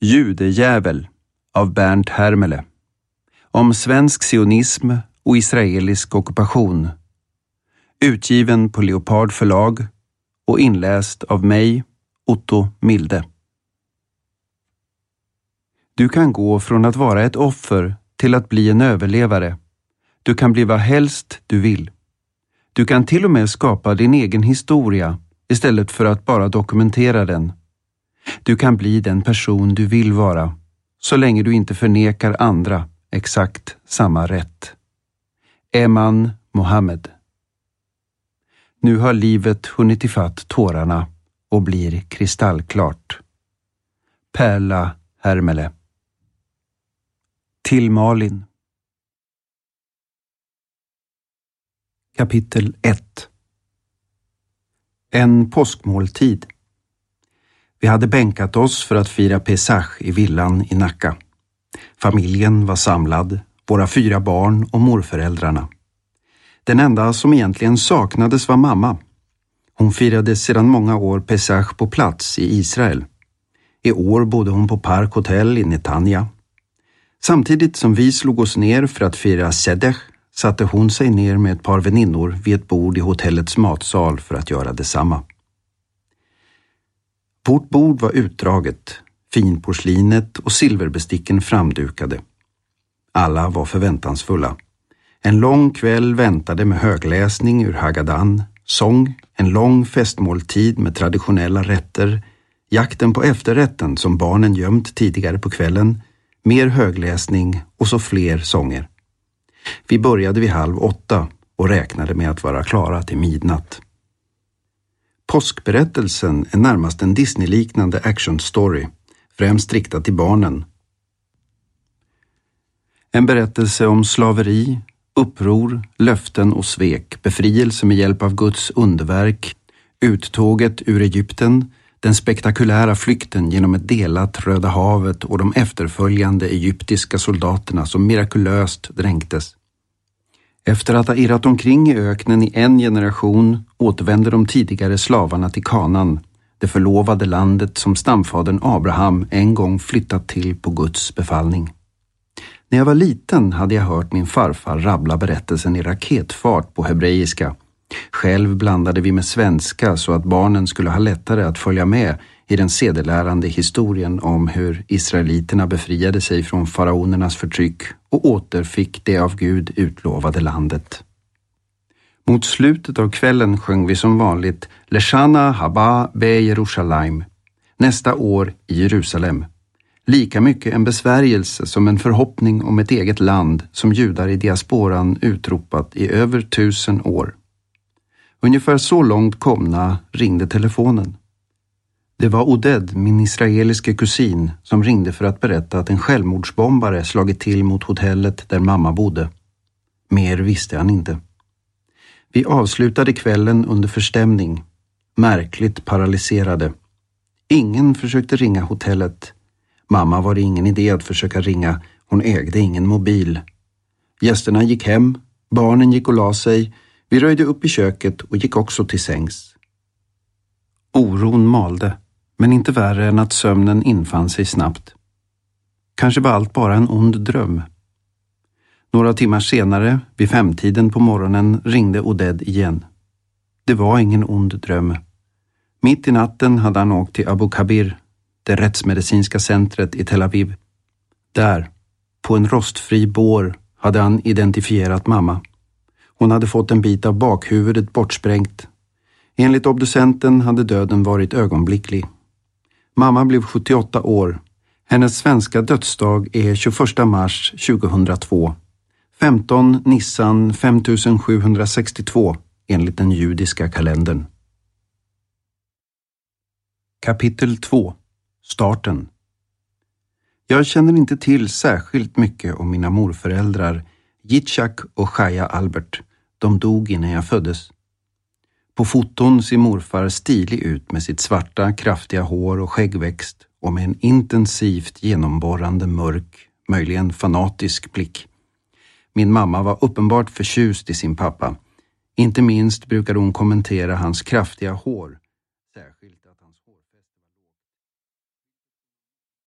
Judejävel av Bernt Hermele. Om svensk sionism och israelisk ockupation. Utgiven på Leopard förlag och inläst av mig, Otto Milde. Du kan gå från att vara ett offer till att bli en överlevare. Du kan bli vad helst du vill. Du kan till och med skapa din egen historia istället för att bara dokumentera den. Du kan bli den person du vill vara, så länge du inte förnekar andra exakt samma rätt. Eman Mohammed. Nu har livet hunnit ifatt tårarna och blir kristallklart. Perla Hermele. Till Malin. Kapitel 1. En påskmåltid. Vi hade bänkat oss för att fira Pesach i villan i Nacka. Familjen var samlad, våra 4 barn och morföräldrarna. Den enda som egentligen saknades var mamma. Hon firade sedan många år Pesach på plats i Israel. I år bodde hon på Park Hotel i Netanya. Samtidigt som vi slog oss ner för att fira Sedech satte hon sig ner med ett par väninnor vid ett bord i hotellets matsal för att göra detsamma. Vårt bord var utdraget, finporslinet och silverbesticken framdukade. Alla var förväntansfulla. En lång kväll väntade med högläsning ur Haggadan, sång, en lång festmåltid med traditionella rätter, jakten på efterrätten som barnen gömt tidigare på kvällen, mer högläsning och så fler sånger. Vi började vid 7:30 och räknade med att vara klara till midnatt. Påskberättelsen är närmast en Disney-liknande actionstory, främst riktad till barnen. En berättelse om slaveri, uppror, löften och svek, befrielse med hjälp av Guds underverk, uttåget ur Egypten, den spektakulära flykten genom ett delat Röda havet och de efterföljande egyptiska soldaterna som mirakulöst dränktes. Efter att ha irrat omkring i öknen i en generation återvände de tidigare slavarna till Kanaan, det förlovade landet som stamfadern Abraham en gång flyttat till på Guds befallning. När jag var liten hade jag hört min farfar rabbla berättelsen i raketfart på hebreiska. Själv blandade vi med svenska så att barnen skulle ha lättare att följa med i den sedelärande historien om hur israeliterna befriade sig från faraonernas förtryck och återfick det av Gud utlovade landet. Mot slutet av kvällen sjöng vi som vanligt Leshana haba be Jerusalem, nästa år i Jerusalem. Lika mycket en besvärjelse som en förhoppning om ett eget land som judar i diasporan utropat i över 1000 år. Ungefär så långt komna ringde telefonen. Det var Oded, min israeliske kusin, som ringde för att berätta att en självmordsbombare slagit till mot hotellet där mamma bodde. Mer visste han inte. Vi avslutade kvällen under förstämning, märkligt paralyserade. Ingen försökte ringa hotellet. Mamma var det ingen idé att försöka ringa, hon ägde ingen mobil. Gästerna gick hem, barnen gick och la sig, vi röjde upp i köket och gick också till sängs. Oron malde, men inte värre än att sömnen infann sig snabbt. Kanske var allt bara en ond dröm. Några timmar senare, vid 5-tiden på morgonen, ringde Oded igen. Det var ingen ond dröm. Mitt i natten hade han åkt till Abu Kabir, det rättsmedicinska centret i Tel Aviv. Där, på en rostfri bår, hade han identifierat mamma. Hon hade fått en bit av bakhuvudet bortsprängt. Enligt obducenten hade döden varit ögonblicklig. Mamma blev 78 år. Hennes svenska dödsdag är 21 mars 2002. 15 Nissan 5762 enligt den judiska kalendern. Kapitel 2. Starten. Jag känner inte till särskilt mycket om mina morföräldrar, Yitzhak och Chaya Albert. De dog innan jag föddes. På foton ser morfar stilig ut med sitt svarta, kraftiga hår och skäggväxt och med en intensivt genomborrande mörk, möjligen fanatisk blick. Min mamma var uppenbart förtjust i sin pappa. Inte minst brukade hon kommentera hans kraftiga hår